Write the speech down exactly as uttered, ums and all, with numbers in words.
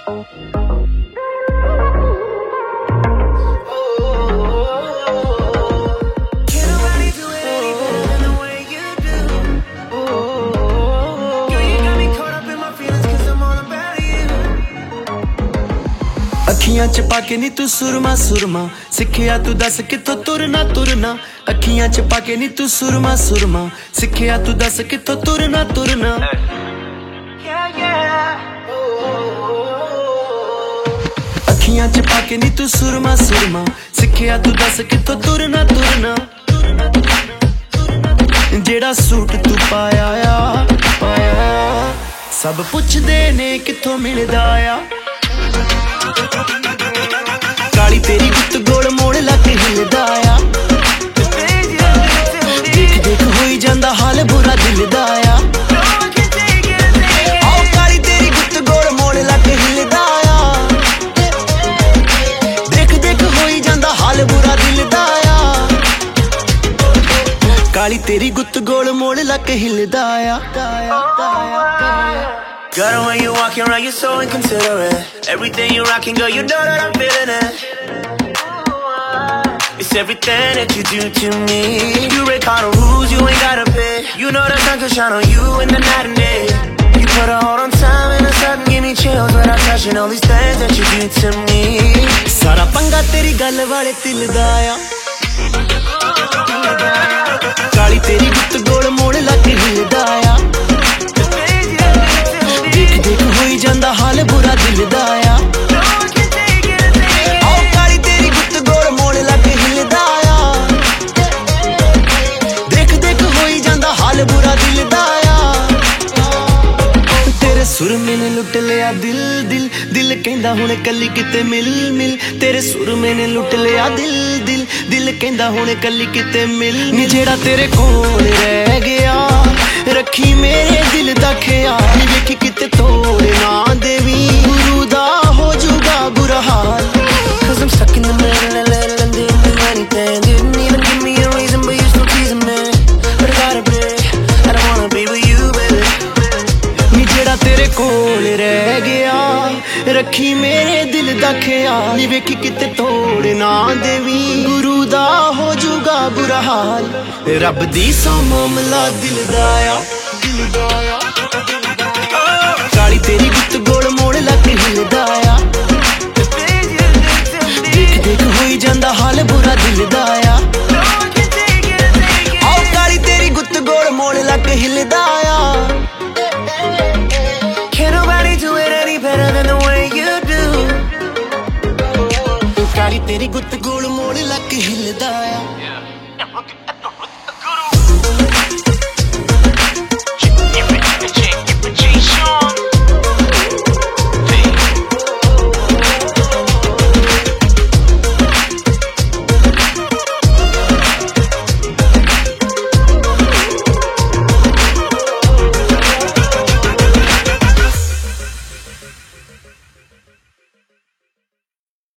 अखियां च पाके नी तू सुरमा सुरमा सिखिया तू दस किथों तुरना तुरना अखियां च पाके नी तू सुरमा सुरमा सिखिया तू दस किथों तुरना तुरना अखियां च पाके नी तू सुरमा सुरमा सिखिया तू दस किथों तुरना तुरना जेड़ा सूट तू पाया आ पाया सब पुछदे ने किथों मिलदा आ काली तेरी गुत्त गोल मोड़ लग हिलदा आ देख देख होई जांदा हाल बुरा दिल दा आ आओ काली तेरी गुत्त गोल मोड़ लग हिलदा आ देख देख होई जांदा हाल बुरा दिल दा आ काली तेरी गुत्त गोल मोड़ लग हिलदा आ Girl, when you walking around, you're so inconsiderate. Everything you rocking, girl, you know that I'm feeling it. It's everything that you do to me. You break all the rules, you ain't gotta pay. You know the sun can shine on you in the night and day. You put a hold on time and a sudden give me chills without touching all these things that you do to me. सारा पंगा तेरी गल वाले दिल दा आ काली तेरी गुत्त गोल मोड़ लग हिलदा आ देख देख होई जांदा हाल बुरा दिल दा आ आओ काली तेरी गुत्त गोल मोड़ लग हिलदा आ देख देख होई जांदा हाल बुरा दिल दा आ तेरे सुर मैंने लुट लिया दिल दिल दिल कहंदा हुण कल्ली किते मिल मिल तेरे सुर मैंने लुट लिया दिल दिल दिल कहंदा हुण कल्ली किते मिल नी जेड़ा तेरे कोल रह गया रखी मेरे दिल दा ख्याल नी वेखी किते तोड़ ना देवी गुरु दा हो जूगा बुरा हाल Cause I'm stuck in the middle and little and didn't do anything. Didn't even give me a reason, but you still teasing me. But I gotta break, I don't wanna be with you, baby. नी जेड़ा तेरे कोल रह गया रखी मेरे दिल दा ख्याल नी वेखी किते तोड़ ना देवी गुरु दा हो जूगा बुरा हाल रब दी सौ मामला दिल दा आ दिल दा आ काली तेरी गुत्त गोल मोड़ लग हिलदा आ देख देख होई जांदा हाल बुरा दिल दा आ आओ काली तेरी गुत्त गोल मोड़ लग हिलदा आ Can't nobody do it any better than the way you do. काली तेरी गुत्त गोल मोड़ लग हिलदा आ